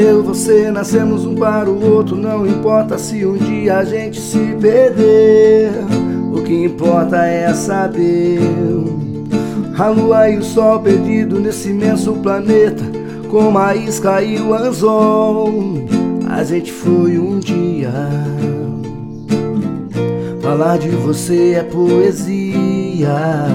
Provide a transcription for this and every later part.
Eu e você nascemos um para o outro, não importa se um dia a gente se perder. O que importa é saber. A lua e o sol perdido nesse imenso planeta, como a isca e o anzol. A gente foi um dia. Falar de você é poesia.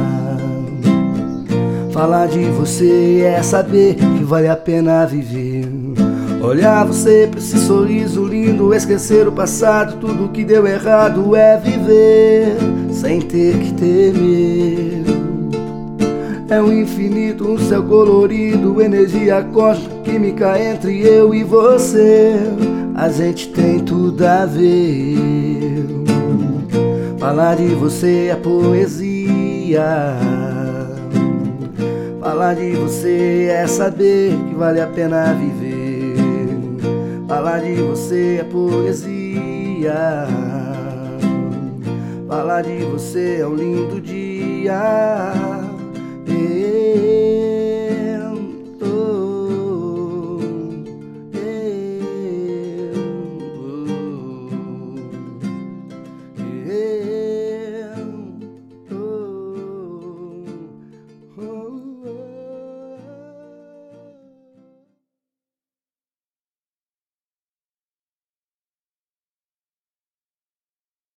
Falar de você é saber que vale a pena viver. Olhar você pra esse sorriso lindo, esquecer o passado, tudo que deu errado é viver sem ter que temer. É um infinito, um céu colorido, energia cósmica, química entre eu e você. A gente tem tudo a ver. Falar de você é poesia. Falar de você é saber que vale a pena viver. Falar de você é poesia. Falar de você é um lindo dia.